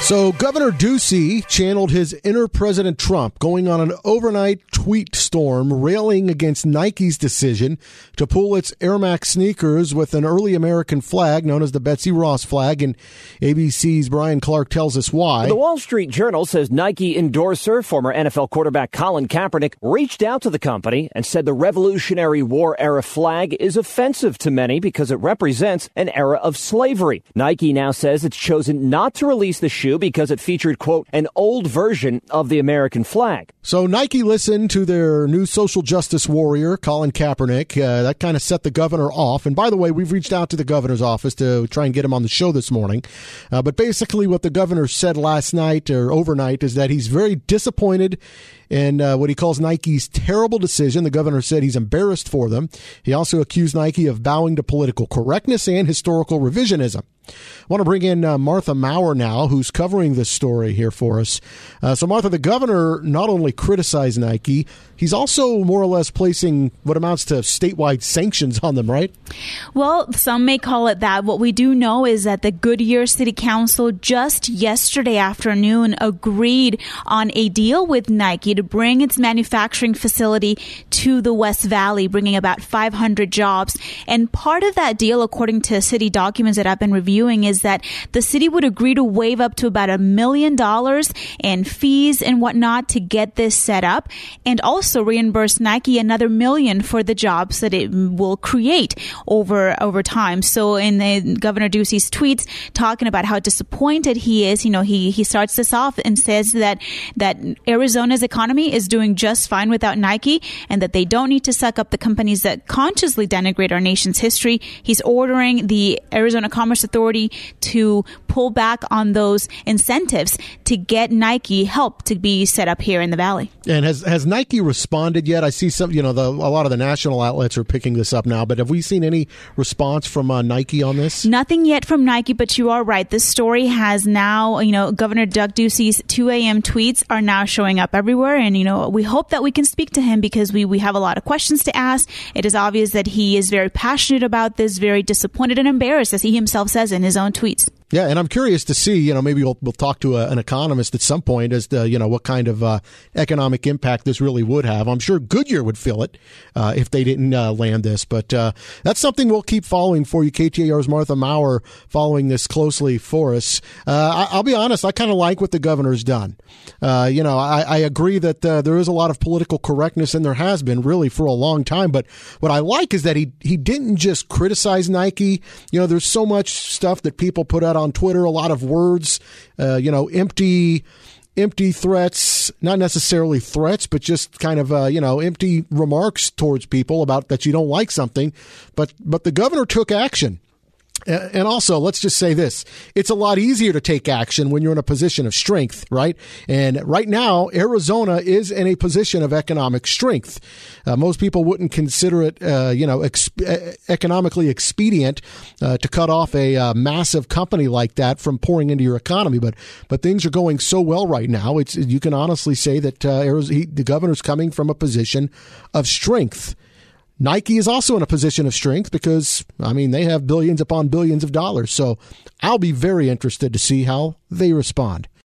So Governor Ducey channeled his inner President Trump, going on an overnight tweet storm railing against Nike's decision to pull its Air Max sneakers with an early American flag known as the Betsy Ross flag. And ABC's Brian Clark tells us why. The Wall Street Journal says Nike endorser, former NFL quarterback Colin Kaepernick, reached out to the company and said the Revolutionary War era flag is offensive to many because it represents an era of slavery. Nike now says it's chosen not to release the shoe because it featured, quote, an old version of the American flag. So Nike listened to their new social justice warrior, Colin Kaepernick. That kind of set the governor off. And by the way, we've reached out to the governor's office to try and get him on the show this morning. But basically what the governor said last night or overnight is that he's very disappointed in what he calls Nike's terrible decision. The governor said he's embarrassed for them. He also accused Nike of bowing to political correctness and historical revisionism. I want to bring in Martha Maurer now, who's covering this story here for us. So, Martha, the governor not only criticized Nike, he's also more or less placing what amounts to statewide sanctions on them, right? Well, some may call it that. What we do know is that the Goodyear City Council just yesterday afternoon agreed on a deal with Nike to bring its manufacturing facility to the West Valley, bringing about 500 jobs. And part of that deal, according to city documents that I've been reviewing, is that the city would agree to waive up to about $1 million in fees and whatnot to get this set up, and also reimburse Nike another $1 million for the jobs that it will create over time. So in the Governor Ducey's tweets talking about how disappointed he is, he starts this off and says that Arizona's economy is doing just fine without Nike, and that they don't need to suck up the companies that consciously denigrate our nation's history. He's ordering the Arizona Commerce Authority to pull back on those incentives to get Nike help to be set up here in the Valley. And has Nike responded yet? I see some, a lot of the national outlets are picking this up now, but have we seen any response from Nike on this? Nothing yet from Nike, but you are right. This story has now, Governor Doug Ducey's 2 a.m. tweets are now showing up everywhere. And, we hope that we can speak to him because we have a lot of questions to ask. It is obvious that he is very passionate about this, very disappointed and embarrassed, as he himself says in his own tweets. Yeah, and I'm curious to see, maybe we'll talk to an economist at some point as to, what kind of economic impact this really would have. I'm sure Goodyear would feel it if they didn't land this. But that's something we'll keep following for you. KTAR's Martha Maurer following this closely for us. I'll be honest, I kind of like what the governor's done. I agree that there is a lot of political correctness, and there has been really for a long time. But what I like is that he didn't just criticize Nike. There's so much stuff that people put out on Twitter, a lot of words, empty threats, not necessarily threats, but just kind of, empty remarks towards people about that you don't like something. But the governor took action. And also, let's just say this. It's a lot easier to take action when you're in a position of strength, right? And right now, Arizona is in a position of economic strength. Most people wouldn't consider it, economically expedient to cut off a massive company like that from pouring into your economy. But things are going so well right now. You can honestly say that the governor's coming from a position of strength. Nike is also in a position of strength because, they have billions upon billions of dollars. So I'll be very interested to see how they respond.